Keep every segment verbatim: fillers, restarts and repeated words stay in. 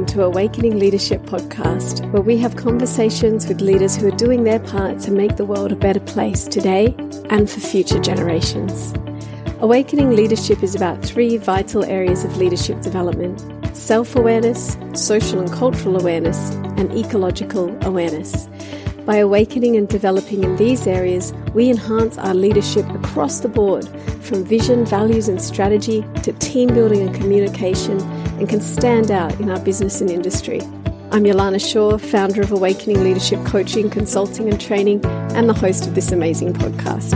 to Awakening Leadership Podcast, where we have conversations with leaders who are doing their part to make the world a better place today and for future generations. Awakening Leadership is about three vital areas of leadership development: self-awareness, social and cultural awareness, and ecological awareness. By awakening and developing in these areas, we enhance our leadership across the board, from vision, values and strategy to team building and communication, and can stand out in our business and industry. I'm Yolana Shaw, founder of Awakening Leadership Coaching, Consulting and Training, and the host of this amazing podcast.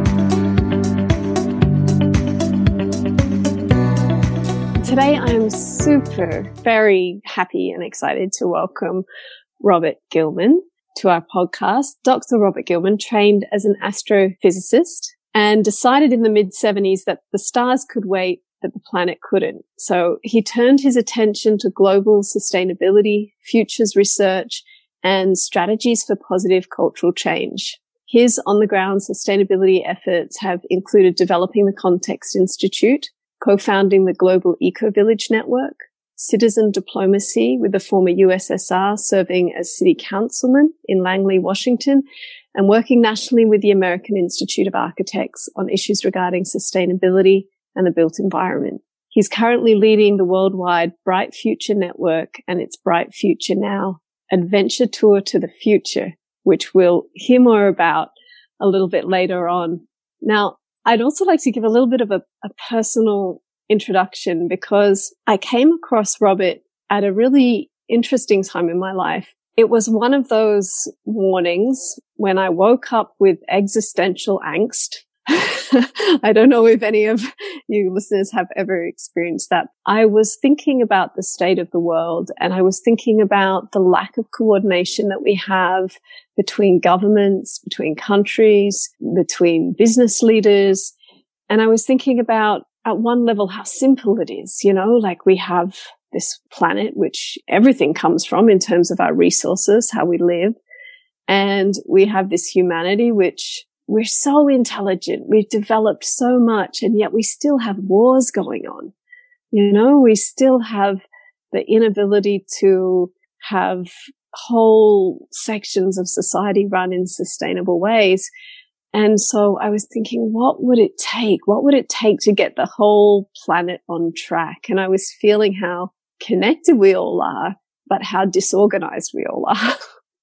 Today I am super, very happy and excited to welcome Robert Gilman to our podcast. Doctor Robert Gilman trained as an astrophysicist and decided in the mid seventies that the stars could wait, but the planet couldn't. So he turned his attention to global sustainability, futures research, and strategies for positive cultural change. His on-the-ground sustainability efforts have included developing the Context Institute, co-founding the Global Eco-Village Network, citizen diplomacy with the former U S S R, serving as city councilman in Langley, Washington, and working nationally with the American Institute of Architects on issues regarding sustainability and the built environment. He's currently leading the worldwide Bright Future Network and its Bright Future Now Adventure Tour to the Future, which we'll hear more about a little bit later on. Now, I'd also like to give a little bit of a, a personal introduction, because I came across Robert at a really interesting time in my life. It was one of those mornings when I woke up with existential angst. I don't know if any of you listeners have ever experienced that. I was thinking about the state of the world, and I was thinking about the lack of coordination that we have between governments, between countries, between business leaders. And I was thinking about, at one level, how simple it is. You know, like we have this planet, which everything comes from in terms of our resources, how we live. And we have this humanity, which we're so intelligent. We've developed so much, and yet we still have wars going on. You know, we still have the inability to have whole sections of society run in sustainable ways. And so I was thinking, what would it take? What would it take to get the whole planet on track? And I was feeling how connected we all are, but how disorganized we all are.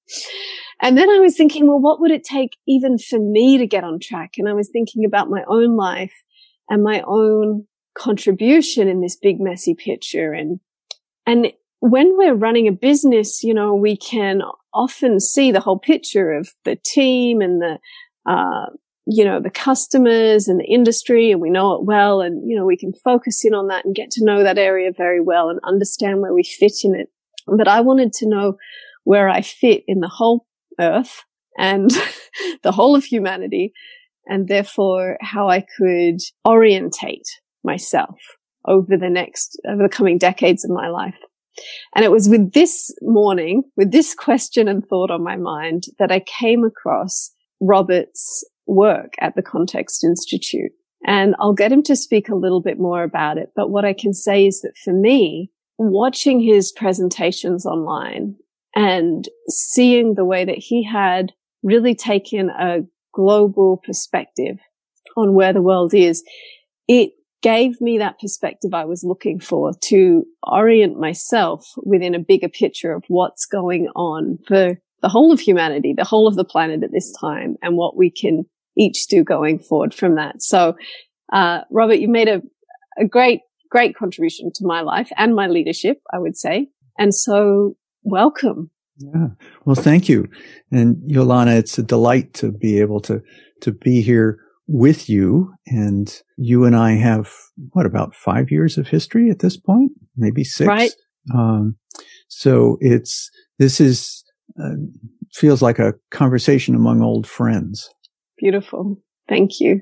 And then I was thinking, well, what would it take even for me to get on track? And I was thinking about my own life and my own contribution in this big, messy picture. And, and when we're running a business, you know, we can often see the whole picture of the team and the, uh, you know, the customers and the industry, and we know it well. And, you know, we can focus in on that and get to know that area very well and understand where we fit in it. But I wanted to know where I fit in the whole Earth and the whole of humanity, and therefore how I could orientate myself over the next, over the coming decades of my life. And it was with this morning, with this question and thought on my mind, that I came across Robert's work at the Context Institute. And I'll get him to speak a little bit more about it. But what I can say is that for me, watching his presentations online and seeing the way that he had really taken a global perspective on where the world is, it gave me that perspective I was looking for to orient myself within a bigger picture of what's going on for the whole of humanity, the whole of the planet at this time, and what we can each do going forward from that. So, uh, Robert, you made a, a great, great contribution to my life and my leadership, I would say. And so, welcome. Yeah. Well, thank you. And Yolana, it's a delight to be able to, to be here with you. And you and I have, what, about five years of history at this point? Maybe six. Right. Um, so it's, this is, uh, feels like a conversation among old friends. Beautiful. Thank you.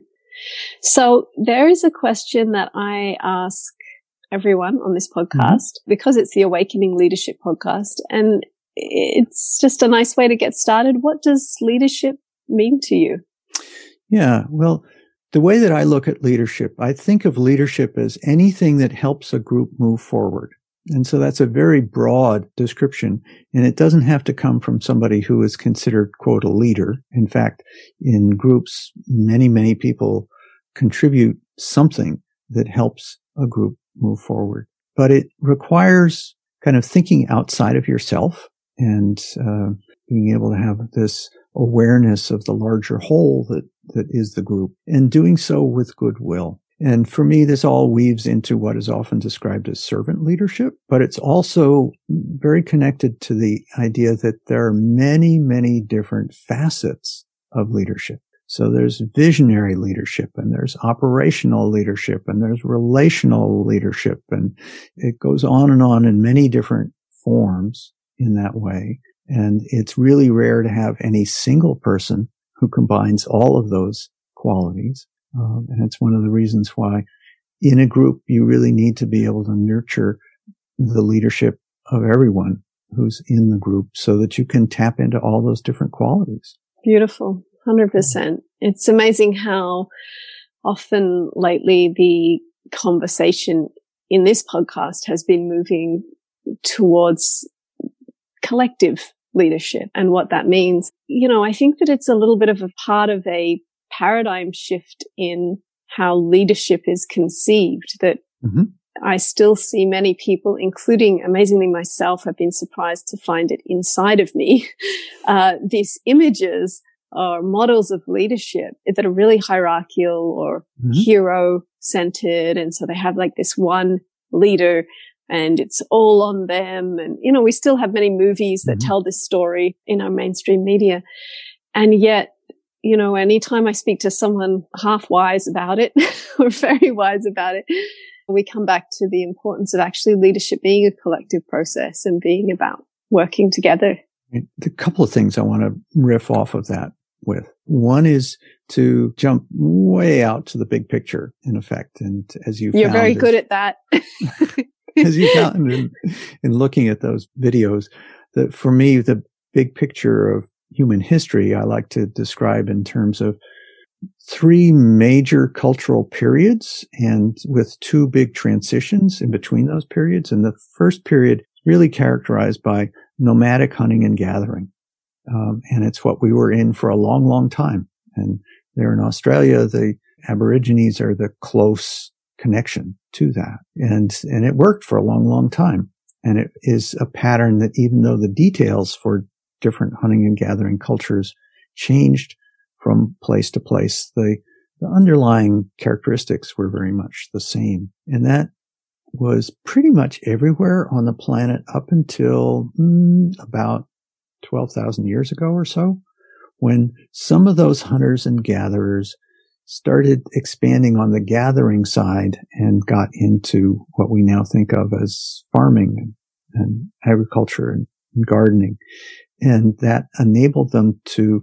So there is a question that I ask everyone on this podcast, mm-hmm. because it's the Awakening Leadership podcast, and it's just a nice way to get started. What does leadership mean to you? Yeah, well, the way that I look at leadership, I think of leadership as anything that helps a group move forward. And so that's a very broad description, and it doesn't have to come from somebody who is considered, quote, a leader. In fact, in groups, many, many people contribute something that helps a group move forward. But it requires kind of thinking outside of yourself and uh, being able to have this awareness of the larger whole that, that is the group, and doing so with goodwill. And for me, this all weaves into what is often described as servant leadership, but it's also very connected to the idea that there are many, many different facets of leadership. So there's visionary leadership, and there's operational leadership, and there's relational leadership, and it goes on and on in many different forms in that way. And it's really rare to have any single person who combines all of those qualities. Um, and it's one of the reasons why in a group, you really need to be able to nurture the leadership of everyone who's in the group so that you can tap into all those different qualities. Beautiful. one hundred percent. It's amazing how often lately the conversation in this podcast has been moving towards collective leadership and what that means. You know, I think that it's a little bit of a part of a paradigm shift in how leadership is conceived, that mm-hmm. I still see many people, including amazingly myself, have been surprised to find it inside of me, uh, these images or models of leadership that are really hierarchical or mm-hmm. hero centered. And so they have like this one leader and it's all on them. And, you know, we still have many movies that mm-hmm. tell this story in our mainstream media. And yet, you know, anytime I speak to someone half wise about it or very wise about it, we come back to the importance of actually leadership being a collective process and being about working together. A couple of things I want to riff off of that with. One is to jump way out to the big picture, in effect. And as you You're found, very as, good at that. as you found in, in looking at those videos, that for me, the big picture of human history, I like to describe in terms of three major cultural periods and with two big transitions in between those periods. And the first period really characterized by nomadic hunting and gathering. Um, and it's what we were in for a long, long time. And there in Australia, the Aborigines are the close connection to that. And, and it worked for a long, long time. And it is a pattern that even though the details for different hunting and gathering cultures changed from place to place, the, the underlying characteristics were very much the same. And that was pretty much everywhere on the planet up until mm, about twelve thousand years ago or so, when some of those hunters and gatherers started expanding on the gathering side and got into what we now think of as farming and, and agriculture and, and gardening. And that enabled them to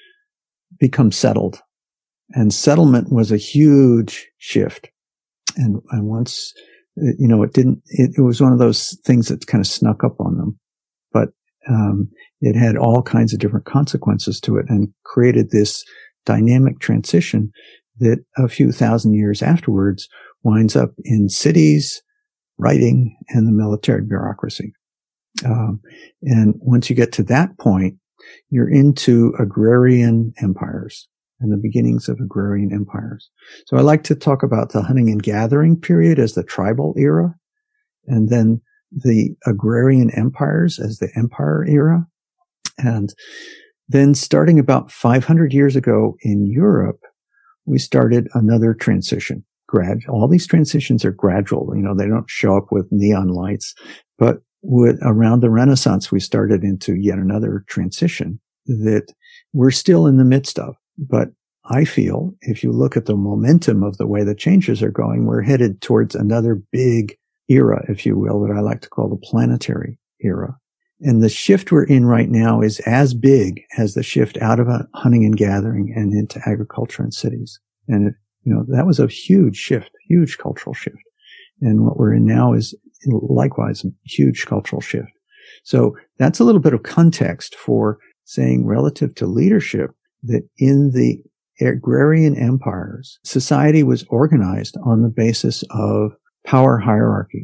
become settled. And settlement was a huge shift. And, and once, you know, it didn't, it, it was one of those things that kind of snuck up on them. But um, it had all kinds of different consequences to it and created this dynamic transition that a few thousand years afterwards winds up in cities, writing, and the military bureaucracy. Um, and once you get to that point, you're into agrarian empires and the beginnings of agrarian empires. So I like to talk about the hunting and gathering period as the tribal era, and then the agrarian empires as the empire era. And then starting about five hundred years ago in Europe, we started another transition. Grad, all these transitions are gradual. You know, they don't show up with neon lights, but with, around the Renaissance, we started into yet another transition that we're still in the midst of. But I feel if you look at the momentum of the way the changes are going, we're headed towards another big era, if you will, that I like to call the planetary era. And the shift we're in right now is as big as the shift out of hunting and gathering and into agriculture and cities. And, it, you know, that was a huge shift, huge cultural shift. And what we're in now is likewise a huge cultural shift. So that's a little bit of context for saying relative to leadership that in the agrarian empires, society was organized on the basis of power hierarchies,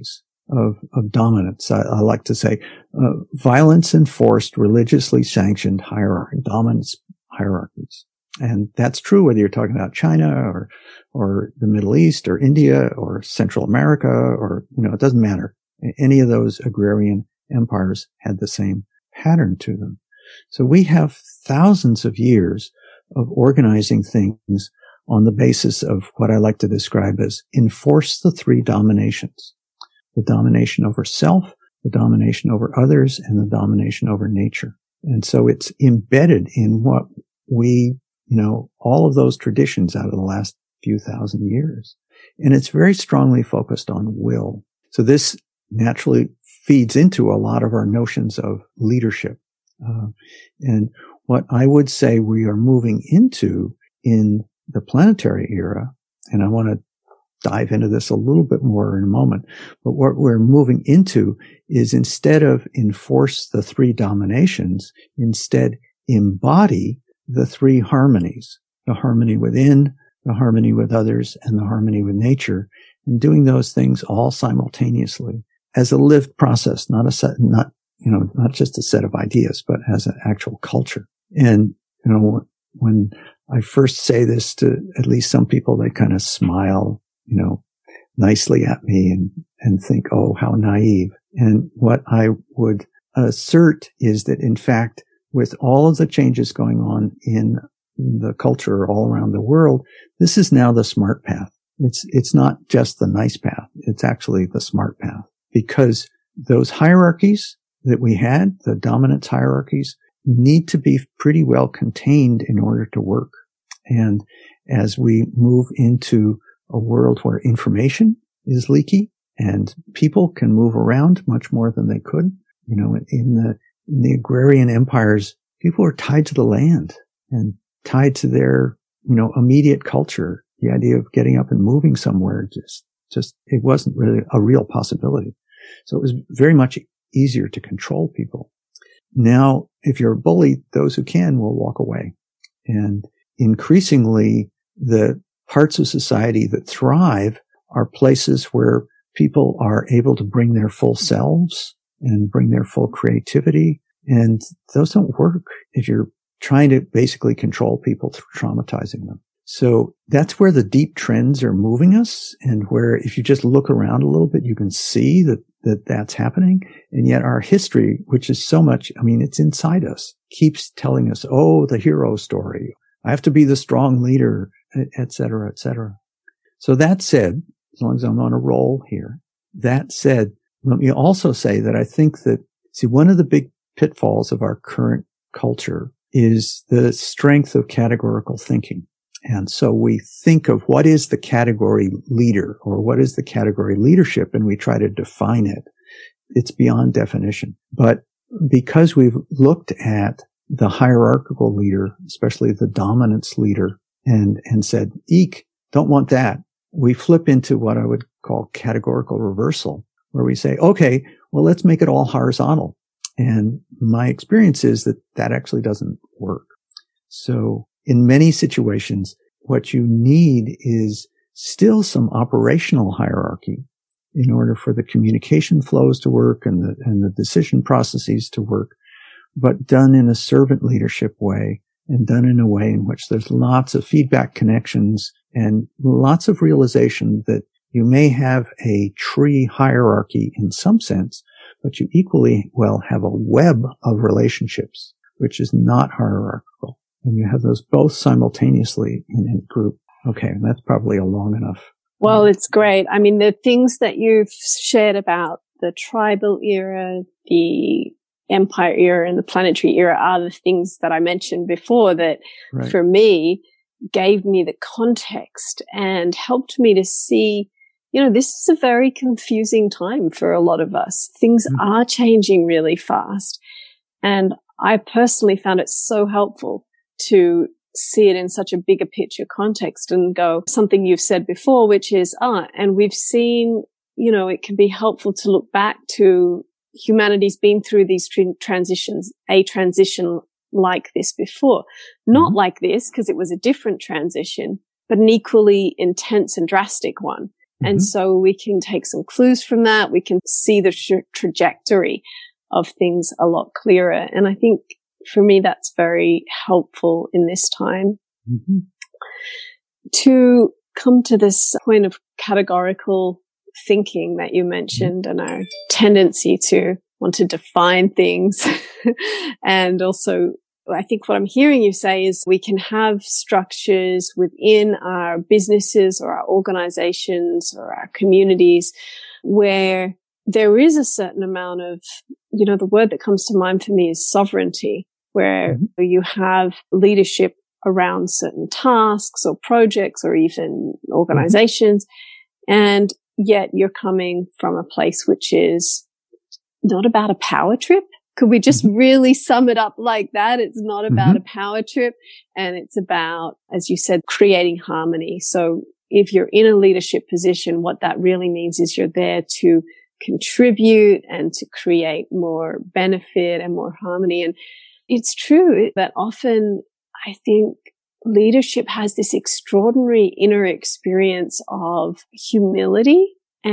of, of dominance. I, I like to say uh, violence enforced, religiously sanctioned hierarchy, dominance hierarchies. And that's true whether you're talking about China or, or the Middle East or India or Central America or, you know, it doesn't matter. Any of those agrarian empires had the same pattern to them. So we have thousands of years of organizing things on the basis of what I like to describe as enforce the three dominations: the domination over self, the domination over others, and the domination over nature. And so it's embedded in what we, you know, all of those traditions out of the last few thousand years. And it's very strongly focused on will. So this naturally feeds into a lot of our notions of leadership. Uh, and what I would say we are moving into in the planetary era, and I want to dive into this a little bit more in a moment, but what we're moving into is instead of enforce the three dominations, instead embody the three harmonies: the harmony within, the harmony with others, and the harmony with nature, and doing those things all simultaneously as a lived process, not a set, not, you know, not just a set of ideas, but as an actual culture. And, you know, when I first say this to at least some people, they kind of smile, you know, nicely at me and, and think, oh, how naive. And what I would assert is that, in fact, with all of the changes going on in the culture all around the world, this is now the smart path. It's, it's not just the nice path. It's actually the smart path, because those hierarchies that we had, the dominance hierarchies, need to be pretty well contained in order to work. And as we move into a world where information is leaky and people can move around much more than they could, you know, in the, in the agrarian empires, people were tied to the land and tied to their, you know, immediate culture. The idea of getting up and moving somewhere just, just, it wasn't really a real possibility. So it was very much easier to control people. Now, if you're a bully, those who can will walk away. And increasingly, the parts of society that thrive are places where people are able to bring their full selves and bring their full creativity. And those don't work if you're trying to basically control people through traumatizing them. So that's where the deep trends are moving us, and where if you just look around a little bit, you can see that, that that's happening. And yet our history, which is so much, I mean, it's inside us, keeps telling us, oh, the hero story. I have to be the strong leader, et cetera, et cetera. So that said, as long as I'm on a roll here, that said, let me also say that I think that, see, one of the big pitfalls of our current culture is the strength of categorical thinking. And so we think of what is the category leader or what is the category leadership, and we try to define it. It's beyond definition. But because we've looked at the hierarchical leader, especially the dominance leader, and, and said, eek, don't want that, we flip into what I would call categorical reversal, where we say, okay, well, let's make it all horizontal. And my experience is that that actually doesn't work. So in many situations, what you need is still some operational hierarchy in order for the communication flows to work and the, and the decision processes to work, but done in a servant leadership way and done in a way in which there's lots of feedback connections and lots of realization that you may have a tree hierarchy in some sense, but you equally well have a web of relationships, which is not hierarchical. And you have those both simultaneously in a group. Okay, that's probably a long enough. Well, it's great. I mean, the things that you've shared about the tribal era, the empire era, and the planetary era are the things that I mentioned before that, right, for me, gave me the context and helped me to see, you know, this is a very confusing time for a lot of us. Things mm-hmm. are changing really fast. And I personally found it so helpful to see it in such a bigger picture context and go, something you've said before, which is, ah, and we've seen, you know, it can be helpful to look back to humanity's been through these tr- transitions, a transition like this before. Not mm-hmm. like this, because it was a different transition, but an equally intense and drastic one. Mm-hmm. And so we can take some clues from that. We can see the tra- trajectory of things a lot clearer. And I think for me, that's very helpful in this time. Mm-hmm. To come to this point of categorical thinking that you mentioned, mm-hmm. and our tendency to want to define things. And also, I think what I'm hearing you say is we can have structures within our businesses or our organizations or our communities where there is a certain amount of, you know, the word that comes to mind for me is sovereignty, where mm-hmm. you have leadership around certain tasks or projects or even organizations. Mm-hmm. And yet you're coming from a place which is not about a power trip. Could we just mm-hmm. really sum it up like that? It's not about mm-hmm. a power trip, and it's about, as you said, creating harmony. So if you're in a leadership position, what that really means is you're there to contribute and to create more benefit and more harmony. And it's true that often I think leadership has this extraordinary inner experience of humility.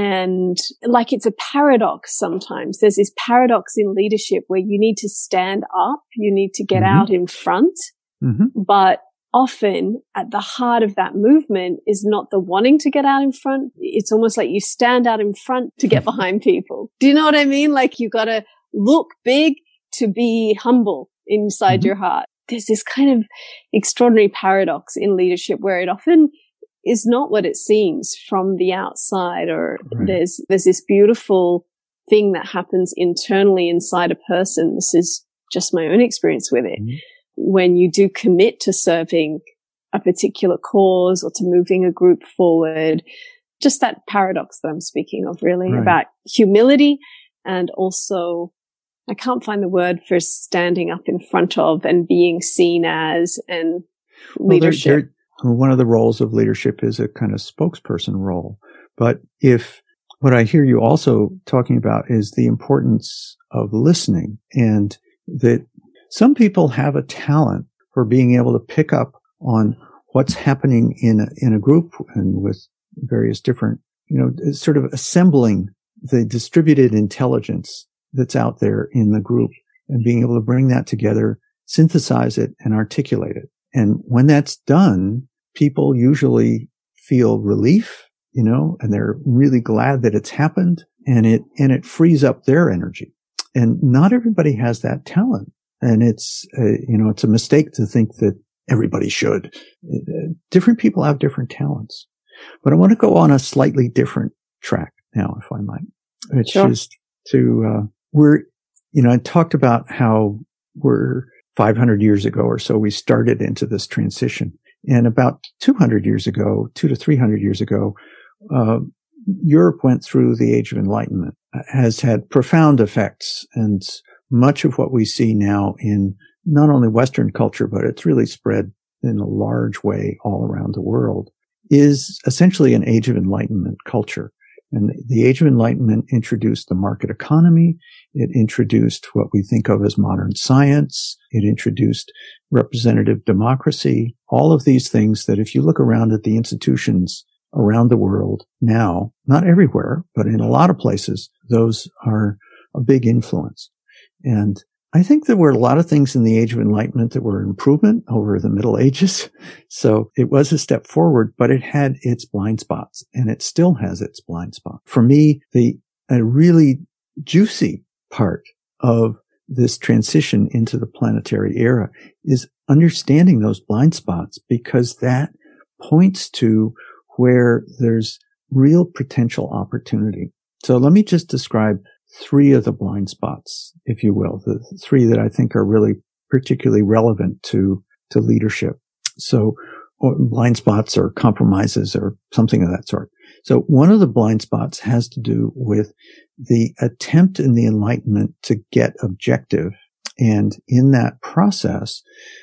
And like it's a paradox sometimes. There's this paradox in leadership where you need to stand up, you need to get mm-hmm. out in front. Mm-hmm. But often at the heart of that movement is not the wanting to get out in front. It's almost like you stand out in front to get behind people. Do you know what I mean? Like you got to look big to be humble inside mm-hmm. your heart. There's this kind of extraordinary paradox in leadership where it often is not what it seems from the outside, or right. there's, there's this beautiful thing that happens internally inside a person. This is just my own experience with it. Mm-hmm. When you do commit to serving a particular cause or to moving a group forward, just that paradox that I'm speaking of really right. about humility and also, I can't find the word for standing up in front of and being seen as and leadership. Well, they're, they're, one of the roles of leadership is a kind of spokesperson role. But if what I hear you also talking about is the importance of listening, and that some people have a talent for being able to pick up on what's happening in a, in a group and with various different, you know, sort of assembling the distributed intelligence that's out there in the group and being able to bring that together, synthesize it, and articulate it. And when that's done, people usually feel relief, you know, and they're really glad that it's happened, and it, and it frees up their energy. And not everybody has that talent. And it's, uh, you know, it's a mistake to think that everybody should. Uh, different people have different talents. But I want to go on a slightly different track now, if I might, which sure. is to, uh, we're, you know, I talked about how we're five hundred years ago or so, we started into this transition. And about two hundred years ago, two to three hundred years ago, uh, Europe went through the Age of Enlightenment, has had profound effects, and much of what we see now in not only Western culture, but it's really spread in a large way all around the world, is essentially an Age of Enlightenment culture. And the Age of Enlightenment introduced the market economy. It introduced what we think of as modern science. It introduced representative democracy. All of these things that if you look around at the institutions around the world now, not everywhere, but in a lot of places, those are a big influence. And I think there were a lot of things in the Age of Enlightenment that were an improvement over the Middle Ages. So it was a step forward, but it had its blind spots, and it still has its blind spot. For me, the a really juicy part of this transition into the planetary era is understanding those blind spots, because that points to where there's real potential opportunity. So let me just describe three of the blind spots, if you will, the three that I think are really particularly relevant to, to leadership. So blind spots or compromises or something of that sort. So one of the blind spots has to do with the attempt in the Enlightenment to get objective, and in that process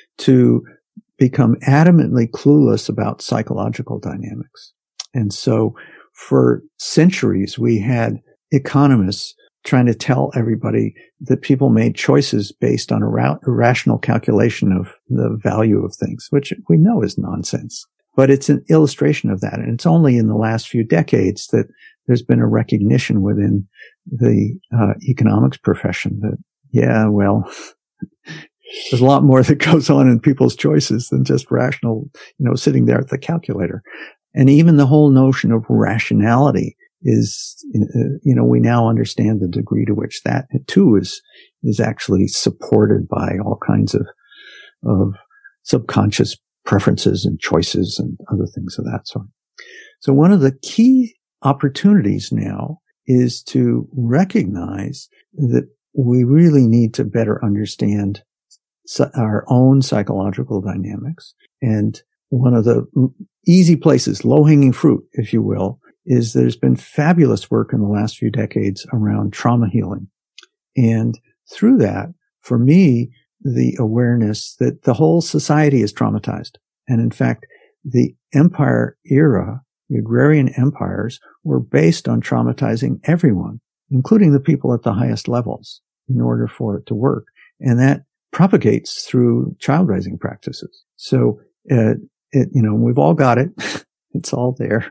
to become adamantly clueless about psychological dynamics. And so for centuries, we had economists trying to tell everybody that people made choices based on a ra- irrational calculation of the value of things, which we know is nonsense. but it's an illustration of that. And it's only in the last few decades that there's been a recognition within the uh, economics profession that, yeah, well, there's a lot more that goes on in people's choices than just rational, you know, sitting there at the calculator. And even the whole notion of rationality is, you know, we now understand the degree to which that too is, is actually supported by all kinds of, of subconscious preferences and choices and other things of that sort. So one of the key opportunities now is to recognize that we really need to better understand our own psychological dynamics. And one of the easy places, low-hanging fruit, if you will, is there's been fabulous work in the last few decades around trauma healing. And through that, for me, the awareness that the whole society is traumatized. And in fact, the empire era, the agrarian empires, were based on traumatizing everyone, including the people at the highest levels, in order for it to work. And that propagates through child raising practices. So, uh, it, you know, we've all got it. It's all there.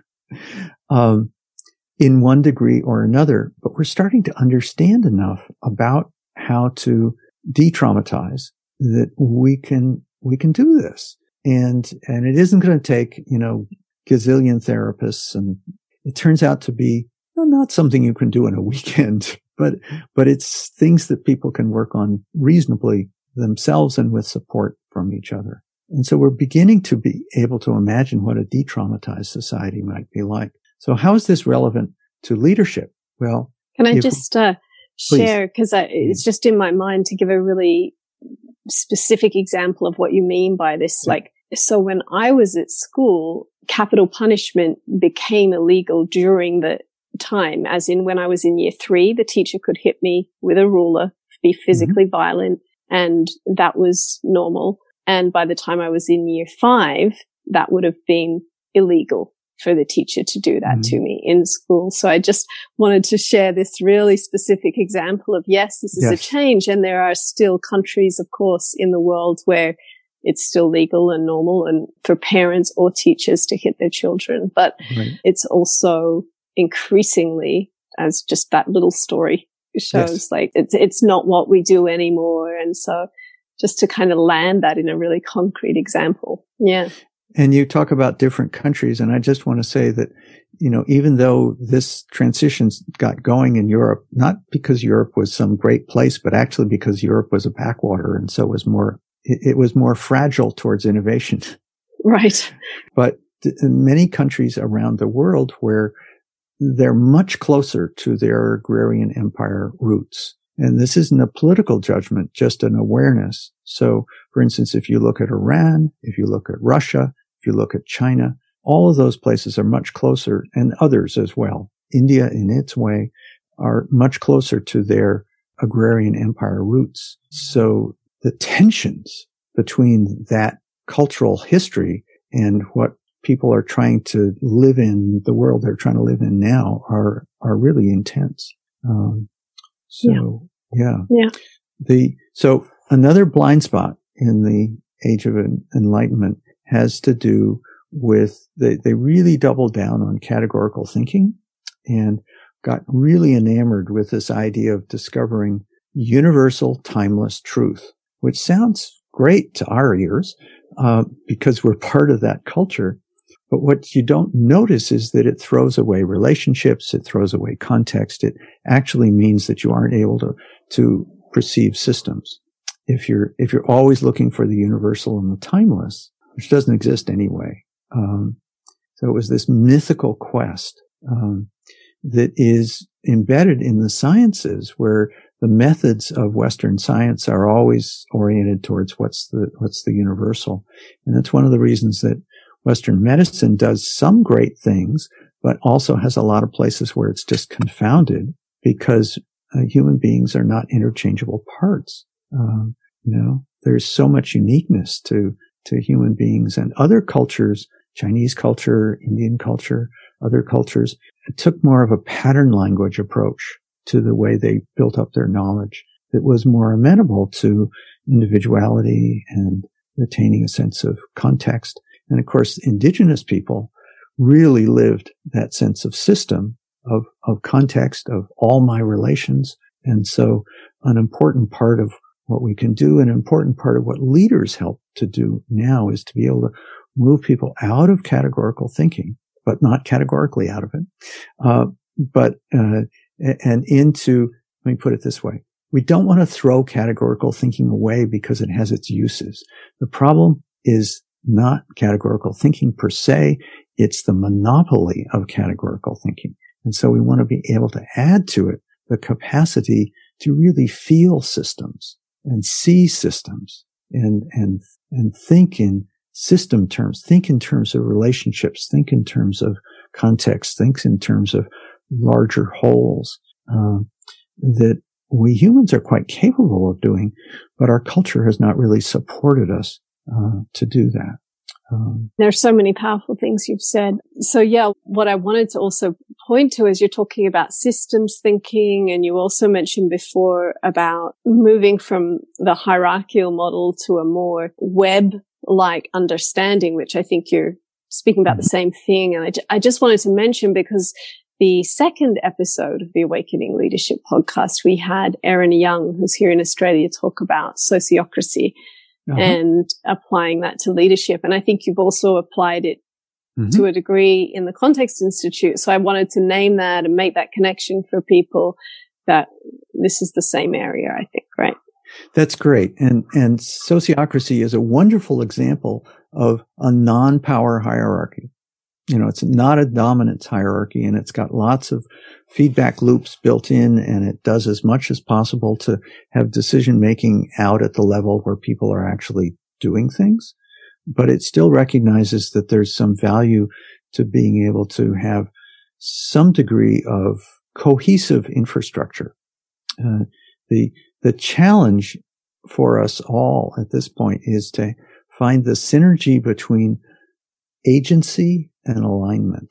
Um, in one degree or another, but we're starting to understand enough about how to de-traumatize that we can, we can do this. And, and it isn't going to take, you know, gazillion therapists. And it turns out to be well, not something you can do in a weekend, but, but it's things that people can work on reasonably themselves and with support from each other. And so we're beginning to be able to imagine what a de-traumatized society might be like. So how is this relevant to leadership? Well, can I just uh, share, because it's just in my mind to give a really specific example of what you mean by this. Yeah. Like, so when I was at school, capital punishment became illegal during the time, as in when I was in year three, the teacher could hit me with a ruler, be physically mm-hmm. violent, and that was normal. And by the time I was in year five, that would have been illegal for the teacher to do that mm-hmm. to me in school. So I just wanted to share this really specific example of, yes, this is yes. a change. And there are still countries, of course, in the world where it's still legal and normal and for parents or teachers to hit their children. But right. it's also increasingly, as just that little story shows, yes. like it's, it's not what we do anymore. And so just to kind of land that in a really concrete example. Yeah. And you talk about different countries, and I just want to say that, you know, even though this transition got going in Europe, not because Europe was some great place, but actually because Europe was a backwater, and so it was more, it, it was more fragile towards innovation. Right. But th- many countries around the world where they're much closer to their agrarian empire roots. And this isn't a political judgment, just an awareness. So, for instance, if you look at Iran, if you look at Russia, if you look at China, all of those places are much closer, and others as well. India, in its way, are much closer to their agrarian empire roots. So the tensions between that cultural history and what people are trying to live in, the world they're trying to live in now, are are really intense. Um, So, yeah. Yeah. The, so another blind spot in the age of enlightenment has to do with, they, they really doubled down on categorical thinking and got really enamored with this idea of discovering universal, timeless truth, which sounds great to our ears, uh, because we're part of that culture. But what you don't notice is that it throws away relationships, it throws away context. It actually means that you aren't able to, to perceive systems. If you're, if you're always looking for the universal and the timeless, which doesn't exist anyway. Um, so it was this mythical quest, um, that is embedded in the sciences, where the methods of Western science are always oriented towards what's the, what's the universal. And that's one of the reasons that Western medicine does some great things, but also has a lot of places where it's just confounded, because uh, human beings are not interchangeable parts. Um, you know, there's so much uniqueness to, to human beings, and other cultures, Chinese culture, Indian culture, other cultures, it took more of a pattern language approach to the way they built up their knowledge that was more amenable to individuality and retaining a sense of context. And of course, indigenous people really lived that sense of system, of, of context, of all my relations. And so an important part of what we can do, an important part of what leaders help to do now is to be able to move people out of categorical thinking, but not categorically out of it, uh, but, uh, and into, let me put it this way. We don't want to throw categorical thinking away because it has its uses. The problem is not categorical thinking per se. It's the monopoly of categorical thinking. And so we want to be able to add to it the capacity to really feel systems and see systems and, and, and think in system terms, think in terms of relationships, think in terms of context, think in terms of larger wholes, uh, that we humans are quite capable of doing, but our culture has not really supported us, uh, to do that. Um, There's so many powerful things you've said. So yeah, what I wanted to also point to is you're talking about systems thinking, and you also mentioned before about moving from the hierarchical model to a more web-like understanding, which I think you're speaking about the same thing. And I, j- I just wanted to mention, because the second episode of the Awakening Leadership podcast, we had Erin Young, who's here in Australia, talk about sociocracy. Uh-huh. And applying that to leadership. And I think you've also applied it mm-hmm. to a degree in the Context Institute. So I wanted to name that and make that connection for people that this is the same area, I think, right? That's great. And, and sociocracy is a wonderful example of a non-power hierarchy. You know, it's not a dominance hierarchy, and it's got lots of feedback loops built in, and it does as much as possible to have decision making out at the level where people are actually doing things. But it still recognizes that there's some value to being able to have some degree of cohesive infrastructure. Uh, the, the challenge for us all at this point is to find the synergy between agency and alignment.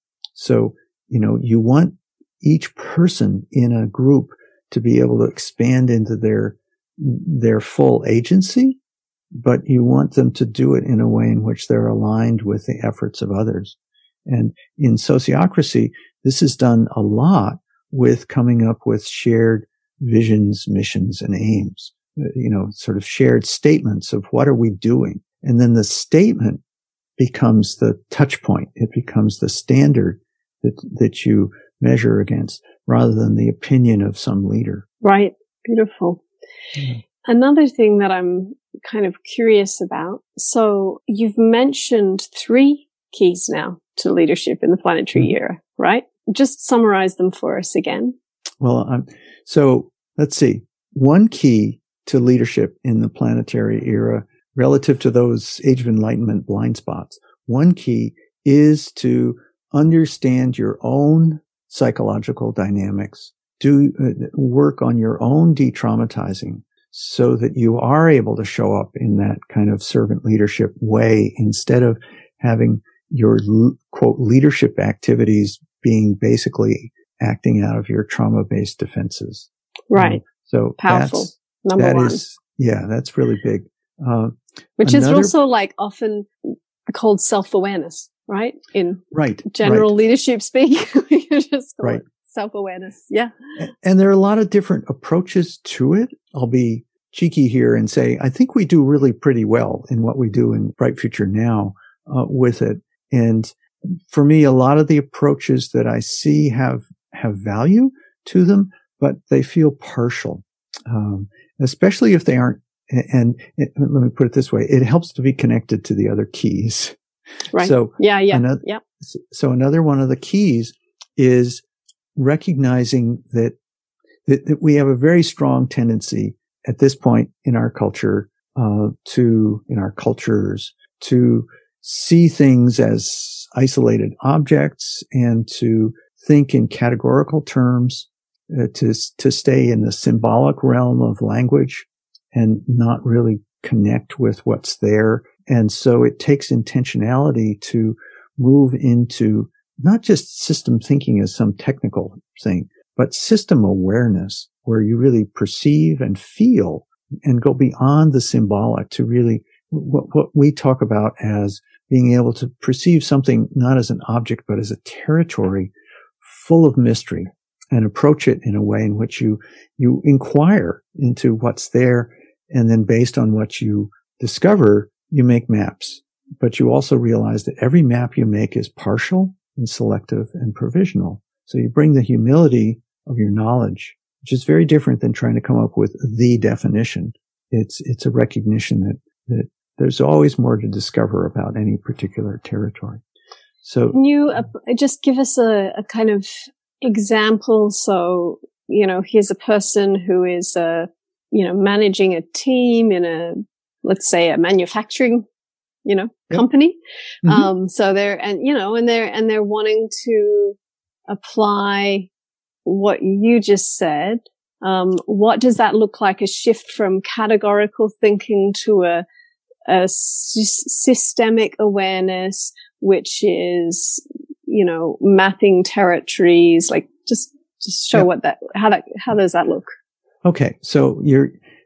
So, you know, you want each person in a group to be able to expand into their, their full agency, but you want them to do it in a way in which they're aligned with the efforts of others. And in sociocracy, this is done a lot with coming up with shared visions, missions, and aims, you know, sort of shared statements of what are we doing. And then the statement becomes the touch point. It becomes the standard that, that you measure against, rather than the opinion of some leader. Right. Beautiful. Mm-hmm. Another thing that I'm kind of curious about. So you've mentioned three keys now to leadership in the planetary mm-hmm. era, right? Just summarize them for us again. Well, um, so let's see. One key to leadership in the planetary era relative to those Age of Enlightenment blind spots, one key is to understand your own psychological dynamics, do uh, work on your own de-traumatizing so that you are able to show up in that kind of servant leadership way, instead of having your, quote, leadership activities being basically acting out of your trauma-based defenses. Right. Um, so powerful. That's, Number that one. Is, yeah, that's really big. Uh, Which another, is also like often called self-awareness, right? In right, general right. leadership speak, you just call right. it self-awareness. Yeah. And there are a lot of different approaches to it. I'll be cheeky here and say, I think we do really pretty well in what we do in Bright Future Now uh, with it. And for me, a lot of the approaches that I see have, have value to them, but they feel partial, um, especially if they aren't. And it, let me put it this way. It helps to be connected to the other keys. Right. So yeah, yeah, another, yeah. So another one of the keys is recognizing that, that, that we have a very strong tendency at this point in our culture, uh, to, in our cultures, to see things as isolated objects and to think in categorical terms, uh, to, to stay in the symbolic realm of language and not really connect with what's there. And so it takes intentionality to move into not just system thinking as some technical thing, but system awareness, where you really perceive and feel and go beyond the symbolic to really what, what we talk about as, being able to perceive something not as an object, but as a territory full of mystery, and approach it in a way in which you, you inquire into what's there. And then based on what you discover, you make maps. But you also realize that every map you make is partial and selective and provisional. So you bring the humility of your knowledge, which is very different than trying to come up with the definition. It's, it's a recognition that, that there's always more to discover about any particular territory. So can you uh, just give us a, a kind of example? So, you know, here's a person who is, uh, you know, managing a team in a, let's say a manufacturing, you know, yep. company. Mm-hmm. Um, so they're, and, you know, and they're, and they're wanting to apply what you just said. Um, what does that look like? A shift from categorical thinking to a, a sy- systemic awareness, which is, you know, mapping territories, like just, just show yep. what that, how that, how does that look? Okay. So you're,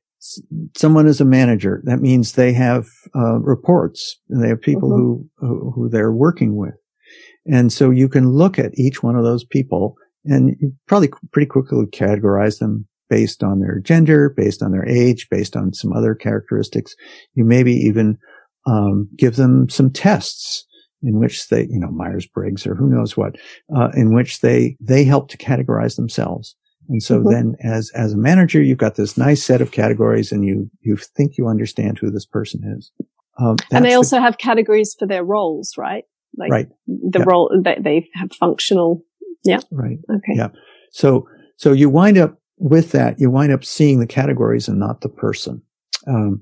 someone is a manager. That means they have, uh, reports, and they have people mm-hmm. who, who they're working with. And so you can look at each one of those people, and you probably pretty quickly categorize them based on their gender, based on their age, based on some other characteristics. You maybe even, um, give them some tests in which they, you know, Myers-Briggs or who knows what, uh, in which they, they help to categorize themselves. And so mm-hmm. then as, as a manager, you've got this nice set of categories, and you, you think you understand who this person is. Um, and they also the, have categories for their roles, right? Like right. the yeah. role that they have functional. Yeah. Right. Okay. Yeah. So, so you wind up with that, you wind up seeing the categories and not the person. Um,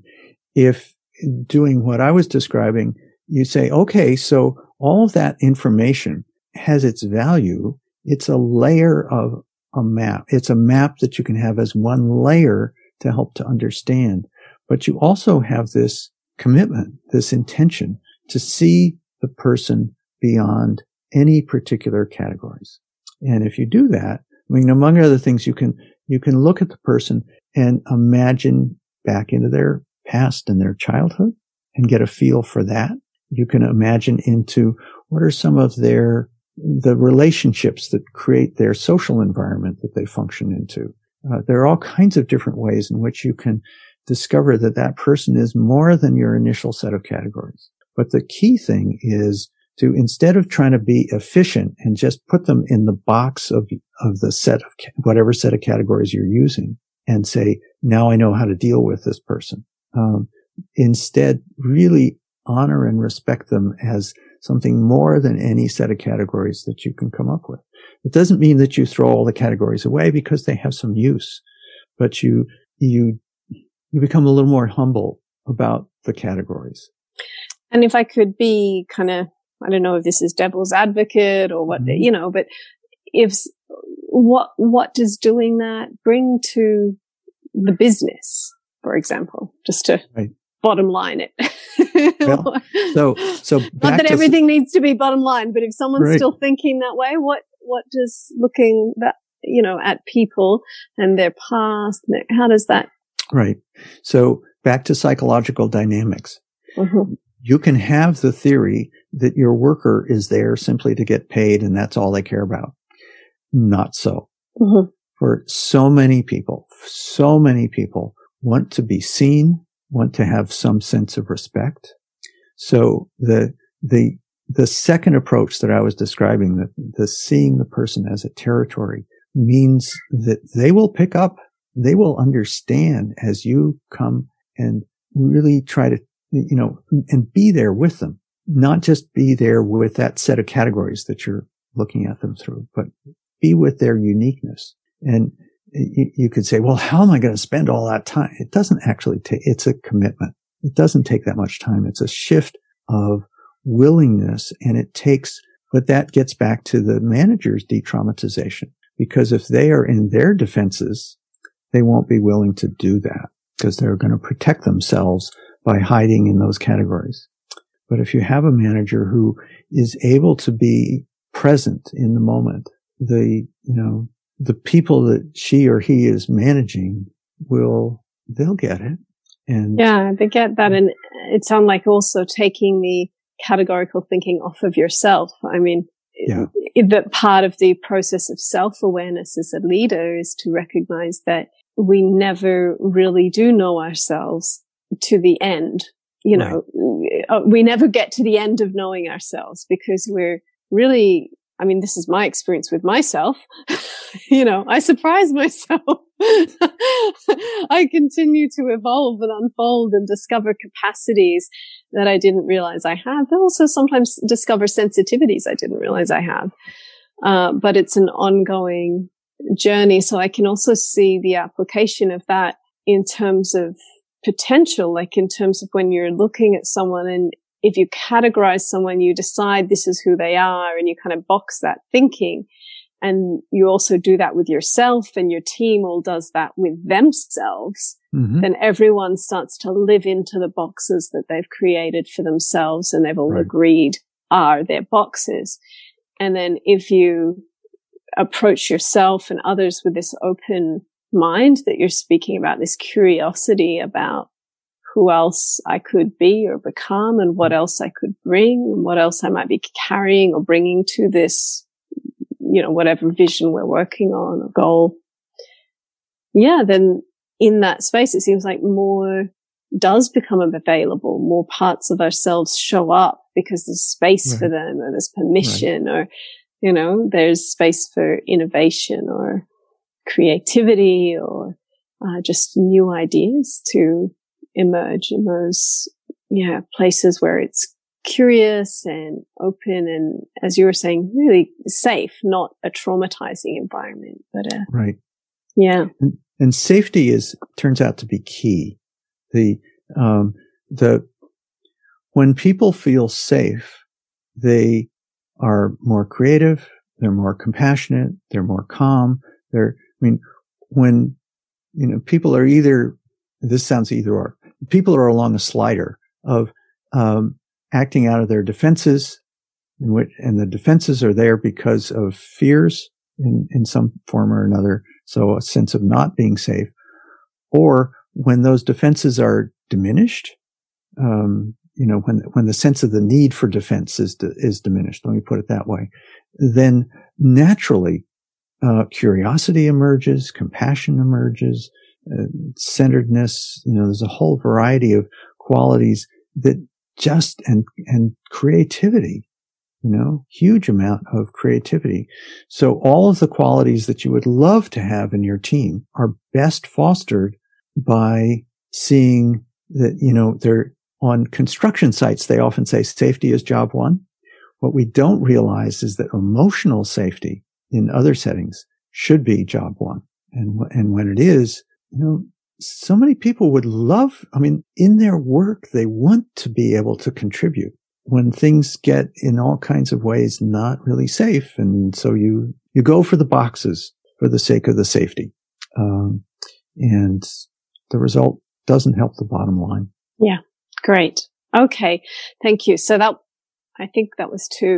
if doing what I was describing, you say, okay, so all of that information has its value. It's a layer of a map. It's a map that you can have as one layer to help to understand. But you also have this commitment, this intention to see the person beyond any particular categories. And if you do that, I mean, among other things, you can, you can look at the person and imagine back into their past and their childhood and get a feel for that. You can imagine into what are some of their, the relationships that create their social environment that they function into. Uh, there are all kinds of different ways in which you can discover that that person is more than your initial set of categories. But the key thing is to, instead of trying to be efficient and just put them in the box of, of the set of, whatever set of categories you're using, and say, now I know how to deal with this person. Um, instead, really honor and respect them as something more than any set of categories that you can come up with. It doesn't mean that you throw all the categories away, because they have some use, but you, you, you become a little more humble about the categories. And if I could be kind of, I don't know if this is devil's advocate or what, mm-hmm. you know, but if, what, what does doing that bring to the business, for example, just to right. bottom line it? Well, so, so not that everything s- needs to be bottom line, but if someone's right. still thinking that way, what, what does looking that, you know, at people and their past, how does that? Right. So back to psychological dynamics. Mm-hmm. You can have the theory that your worker is there simply to get paid and that's all they care about. Not so. Mm-hmm. For so many people, so many people want to be seen, want to have some sense of respect. So the, the, the second approach that I was describing, the, the seeing the person as a territory, means that they will pick up, they will understand as you come and really try to, you know, and be there with them, not just be there with that set of categories that you're looking at them through, but be with their uniqueness. And you, you could say, well, how am I going to spend all that time? It doesn't actually take, it's a commitment. It doesn't take that much time. It's a shift of willingness, and it takes, but that gets back to the manager's de-traumatization, because if they are in their defenses, they won't be willing to do that because they're going to protect themselves by hiding in those categories. But if you have a manager who is able to be present in the moment, the, you know, the people that she or he is managing will, they'll get it. And yeah, they get that. And it sounds like also taking the categorical thinking off of yourself. I mean, yeah. that part of the process of self-awareness as a leader is to recognize that we never really do know ourselves to the end. You know, right. we never get to the end of knowing ourselves because we're really, I mean, this is my experience with myself. You know, I surprise myself. I continue to evolve and unfold and discover capacities that I didn't realize I had, but also sometimes discover sensitivities I didn't realize I had. Uh, but it's an ongoing journey. So I can also see the application of that in terms of potential, like in terms of when you're looking at someone, and if you categorize someone, you decide this is who they are and you kind of box that thinking. And you also do that with yourself, and your team all does that with themselves. Mm-hmm. Then everyone starts to live into the boxes that they've created for themselves and they've all right. agreed are their boxes. And then if you approach yourself and others with this open mind that you're speaking about, this curiosity about who else I could be or become and what else I could bring and what else I might be carrying or bringing to this, you know, whatever vision we're working on or goal. Yeah, then in that space, it seems like more does become available. More parts of ourselves show up because there's space right. for them, or there's permission, right. or, you know, there's space for innovation or creativity or uh, just new ideas to emerge in those, yeah, places where it's curious and open and, as you were saying, really safe, not a traumatizing environment, but a, right. Yeah. And, and safety is, turns out to be key. The, um, the, when people feel safe, they are more creative, they're more compassionate, they're more calm, they're, I mean, when, you know, people are either, this sounds either or, people are along a slider of, um, acting out of their defenses, in which, and the defenses are there because of fears in, in some form or another. So a sense of not being safe, or when those defenses are diminished, um, you know, when, when the sense of the need for defense is, is diminished, let me put it that way, then naturally, uh, curiosity emerges, compassion emerges, uh, centeredness, you know, there's a whole variety of qualities that just, and, and creativity, you know, huge amount of creativity. So all of the qualities that you would love to have in your team are best fostered by seeing that, you know, they're on construction sites. They often say safety is job one. What we don't realize is that emotional safety in other settings should be job one. And, and when it is, you know, so many people would love, I mean, in their work, they want to be able to contribute when things get in all kinds of ways not really safe. And so you, you go for the boxes for the sake of the safety. Um, and the result doesn't help the bottom line. Yeah. Great. Okay. Thank you. So that, I think that was two.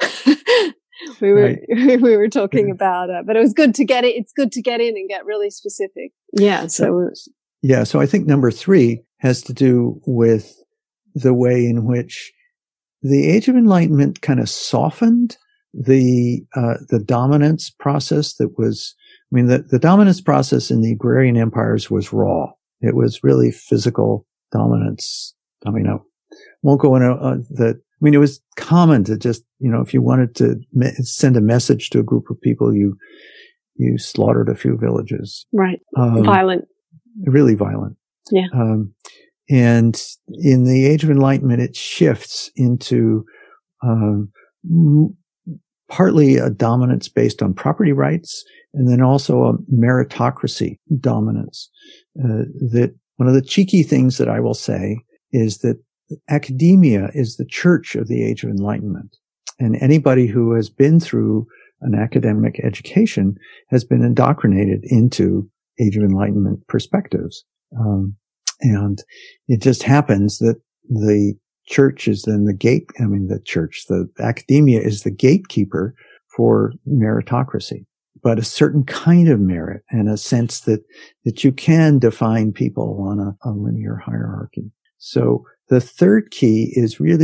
we were, right. we were talking yeah. about it, but it was good to get it. It's good to get in and get really specific. Yeah. So, so yeah. So I think number three has to do with the way in which the Age of Enlightenment kind of softened the, uh, the dominance process that was, I mean, the, the dominance process in the agrarian empires was raw. It was really physical dominance. I mean, I won't go into uh, the, I mean, it was common to just, you know, if you wanted to me- send a message to a group of people, you, you slaughtered a few villages. Right. Um, violent. Really violent. Yeah. Um, and in the Age of Enlightenment, it shifts into, um, m- partly a dominance based on property rights, and then also a meritocracy dominance. Uh, that one of the cheeky things that I will say is that academia is the church of the Age of Enlightenment. And anybody who has been through an academic education has been indoctrinated into Age of Enlightenment perspectives. Um, and it just happens that the church is then the gate, I mean, the church, the academia is the gatekeeper for meritocracy, but a certain kind of merit and a sense that, that you can define people on a, a linear hierarchy. So the third key is really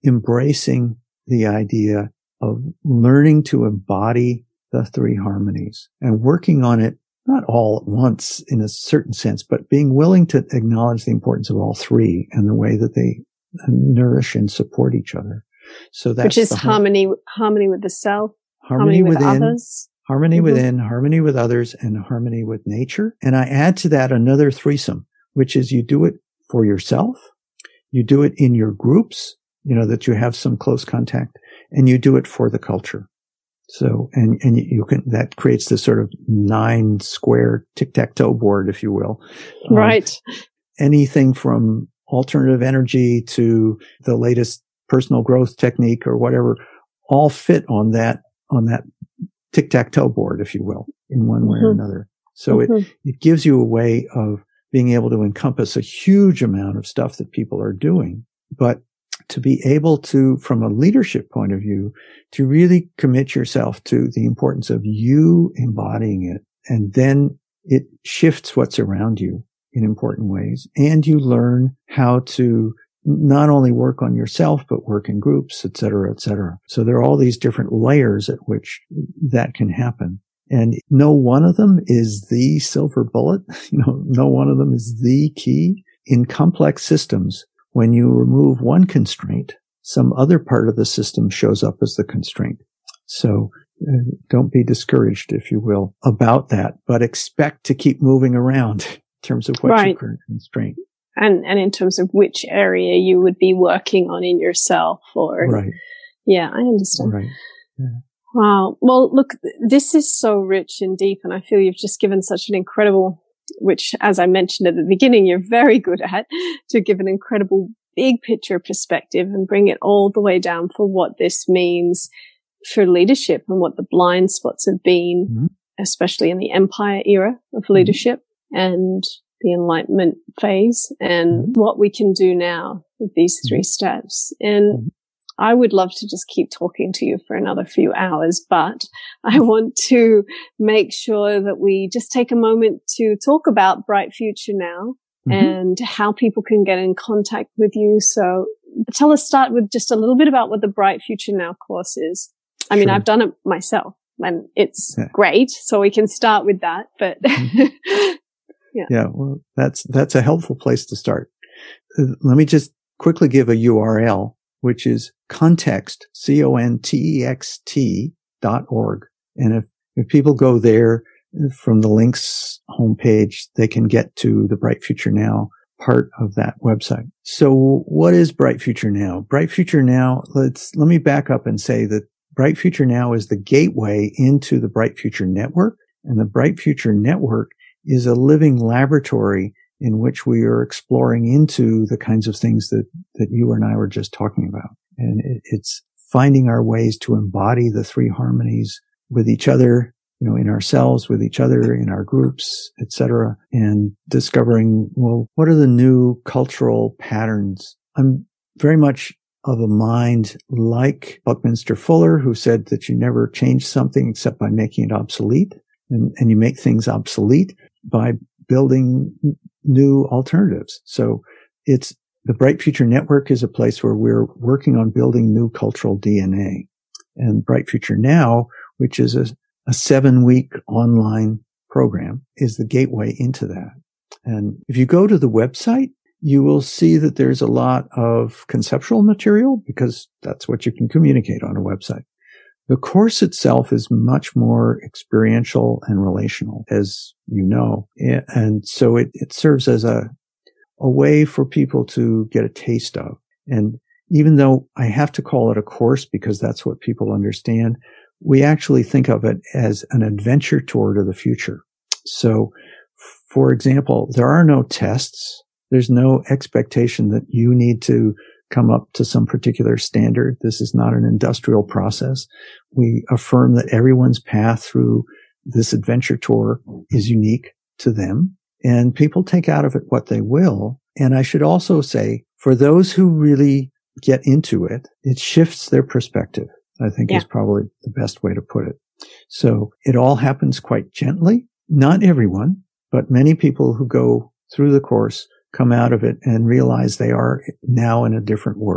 embracing the idea of learning to embody the three harmonies and working on it, not all at once in a certain sense, but being willing to acknowledge the importance of all three and the way that they nourish and support each other. So that's which is harmony, harmony with the self, harmony, harmony with within, others, harmony mm-hmm. within, harmony with others, and harmony with nature. And I add to that another threesome, which is you do it for yourself, you do it in your groups, you know, that you have some close contact, and you do it for the culture. So, and, and you can, that creates this sort of nine square tic-tac-toe board, if you will. Right. Um, anything from alternative energy to the latest personal growth technique or whatever, all fit on that, on that tic-tac-toe board, if you will, in one way mm-hmm. or another. So mm-hmm. it, it gives you a way of being able to encompass a huge amount of stuff that people are doing, but to be able to, from a leadership point of view, to really commit yourself to the importance of you embodying it. And then it shifts what's around you in important ways. And you learn how to not only work on yourself, but work in groups, et cetera, et cetera. So there are all these different layers at which that can happen. And no one of them is the silver bullet. You know, no one of them is the key. In complex systems, when you remove one constraint, some other part of the system shows up as the constraint. So uh, don't be discouraged, if you will, about that, but expect to keep moving around in terms of what's right. your current constraint. And, and in terms of which area you would be working on in yourself or, right. yeah, I understand. Right. Yeah. Wow. Well, look, this is so rich and deep, and I feel you've just given such an incredible, which, as I mentioned at the beginning, you're very good at, to give an incredible big picture perspective and bring it all the way down for what this means for leadership and what the blind spots have been, mm-hmm. especially in the empire era of leadership mm-hmm. and the enlightenment phase, and mm-hmm. what we can do now with these three steps. And mm-hmm. I would love to just keep talking to you for another few hours, but I want to make sure that we just take a moment to talk about Bright Future Now mm-hmm. and how people can get in contact with you. So tell us, start with just a little bit about what the Bright Future Now course is. I mean, sure. I've done it myself and it's yeah. great. So we can start with that, but mm-hmm. yeah. Yeah. Well, that's, that's a helpful place to start. Uh, let me just quickly give a U R L, which is context, C O N T E X T dot org. And if, if people go there from the links homepage, they can get to the Bright Future Now part of that website. So what is Bright Future Now? Bright Future Now, let's, let me back up and say that Bright Future Now is the gateway into the Bright Future Network. And the Bright Future Network is a living laboratory in which we are exploring into the kinds of things that, that you and I were just talking about. And it, it's finding our ways to embody the three harmonies with each other, you know, in ourselves, with each other, in our groups, et cetera, and discovering, well, what are the new cultural patterns? I'm very much of a mind like Buckminster Fuller, who said that you never change something except by making it obsolete. And, and you make things obsolete by building new alternatives. So it's the Bright Future Network is a place where we're working on building new cultural D N A. And Bright Future Now, which is a, a seven week online program, is the gateway into that. And if you go to the website, you will see that there's a lot of conceptual material because that's what you can communicate on a website. The course itself is much more experiential and relational, as you know. And so it, it serves as a, a way for people to get a taste of. And even though I have to call it a course because that's what people understand, we actually think of it as an adventure tour to the future. So, for example, there are no tests. There's no expectation that you need to come up to some particular standard. This is not an industrial process. We affirm that everyone's path through this adventure tour is unique to them, and people take out of it what they will. And I should also say, for those who really get into it, it shifts their perspective, I think yeah. is probably the best way to put it. So it all happens quite gently. Not everyone, but many people who go through the course come out of it and realize they are now in a different world.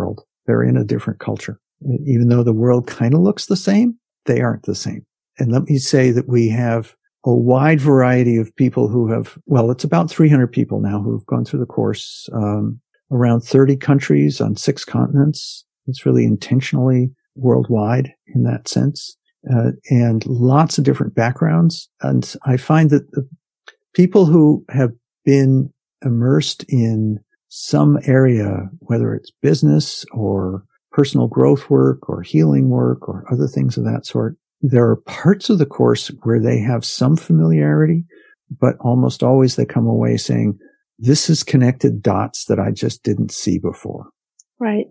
they're in a different culture. Even though the world kind of looks the same, they aren't the same. And let me say that we have a wide variety of people who have, well, it's about three hundred people now who've gone through the course, um, around thirty countries on six continents. It's really intentionally worldwide in that sense, uh, and lots of different backgrounds. And I find that the people who have been immersed in some area, whether it's business or personal growth work or healing work or other things of that sort, there are parts of the course where they have some familiarity, but almost always they come away saying, this is connected dots that I just didn't see before. Right.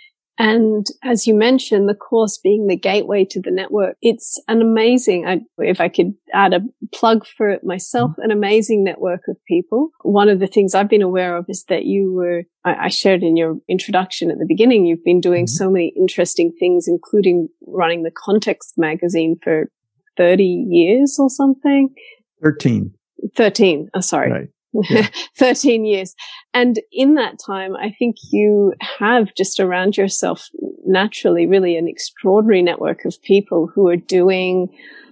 And as you mentioned, the course being the gateway to the network, it's an amazing, I, if I could add a plug for it myself, an amazing network of people. One of the things I've been aware of is that you were, I, I shared in your introduction at the beginning, you've been doing mm-hmm. so many interesting things, including running the Context magazine for thirty years or something. thirteen. thirteen. Oh, sorry. Right. Yeah. thirteen years. And in that time, I think you have just around yourself naturally really an extraordinary network of people who are doing,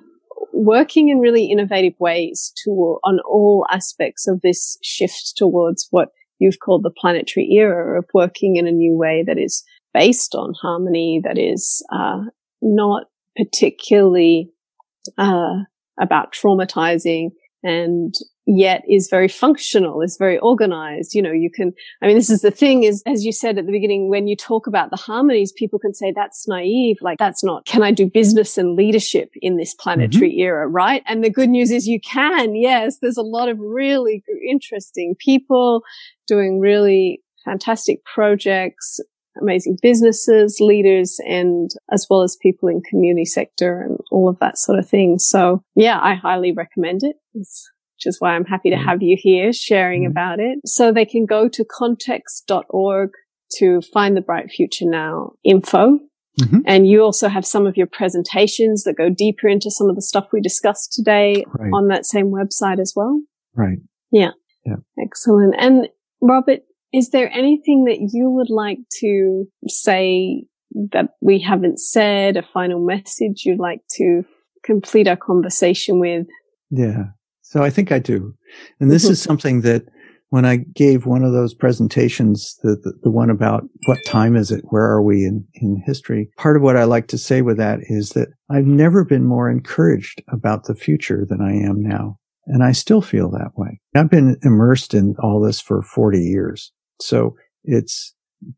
working in really innovative ways to, on all aspects of this shift towards what you've called the planetary era of working in a new way that is based on harmony, that is, uh, not particularly, uh, about traumatizing, and yet is very functional, is very organized. You know, you can, I mean, this is the thing is, as you said at the beginning, when you talk about the harmonies, people can say that's naive. Like that's not, can I do business and leadership in this planetary mm-hmm. era? Right. And the good news is you can. Yes. There's a lot of really interesting people doing really fantastic projects, amazing businesses, leaders, and as well as people in community sector and all of that sort of thing. So yeah, I highly recommend it. It's, which is why I'm happy to have you here sharing mm-hmm. about it. So they can go to context dot org to find the Bright Future Now info. Mm-hmm. And you also have some of your presentations that go deeper into some of the stuff we discussed today right. on that same website as well. Right. Yeah. Yeah. Excellent. And Robert, is there anything that you would like to say that we haven't said, a final message you'd like to complete our conversation with? Yeah. So I think I do. And this mm-hmm. is something that when I gave one of those presentations, the, the, the one about what time is it? Where are we in, in history? Part of what I like to say with that is that I've never been more encouraged about the future than I am now. And I still feel that way. I've been immersed in all this for forty years. So it's,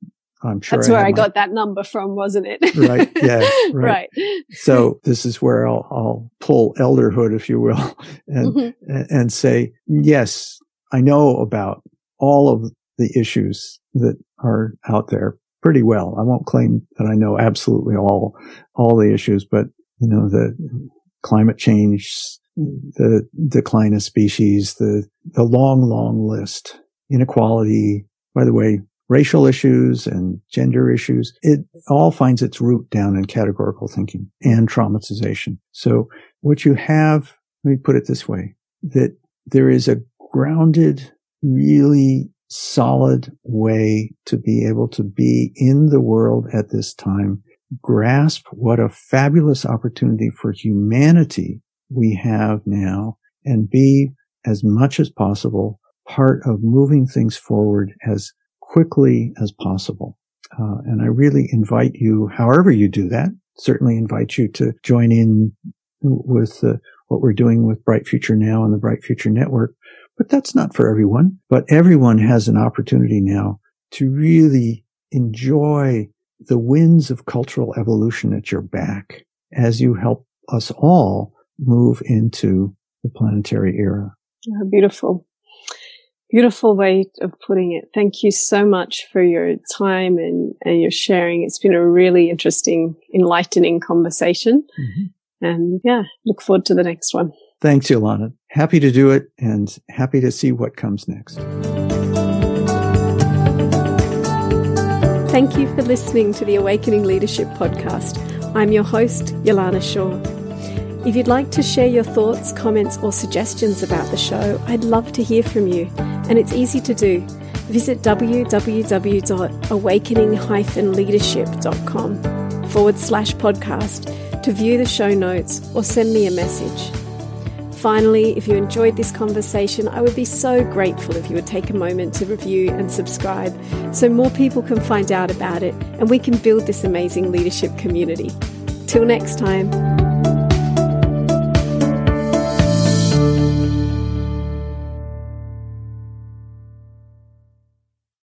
I'm sure that's I where I my, got that number from, wasn't it? Right. Yeah. Right. right. So this is where I'll, I'll pull elderhood, if you will, and, mm-hmm. and say, yes, I know about all of the issues that are out there pretty well. I won't claim that I know absolutely all, all the issues, but you know, the climate change, the decline of species, the, the long, long list, inequality, by the way, racial issues and gender issues, it all finds its root down in categorical thinking and traumatization. So what you have, let me put it this way, that there is a grounded, really solid way to be able to be in the world at this time, grasp what a fabulous opportunity for humanity we have now, and be as much as possible part of moving things forward as quickly as possible. Uh, and I really invite you, however you do that, certainly invite you to join in with uh, what we're doing with Bright Future Now and the Bright Future Network. But that's not for everyone. But everyone has an opportunity now to really enjoy the winds of cultural evolution at your back as you help us all move into the planetary era. Oh, beautiful. Beautiful way of putting it. Thank you so much for your time and, and your sharing. It's been a really interesting, enlightening conversation. Mm-hmm. And yeah, look forward to the next one. Thanks, Yolanda. Happy to do it and happy to see what comes next. Thank you for listening to the Awakening Leadership Podcast. I'm your host, Yolanda Shaw. If you'd like to share your thoughts, comments, or suggestions about the show, I'd love to hear from you. And it's easy to do. visit www.awakening-leadership.com forward slash podcast to view the show notes or send me a message. Finally, if you enjoyed this conversation, I would be so grateful if you would take a moment to review and subscribe so more people can find out about it and we can build this amazing leadership community. Till next time.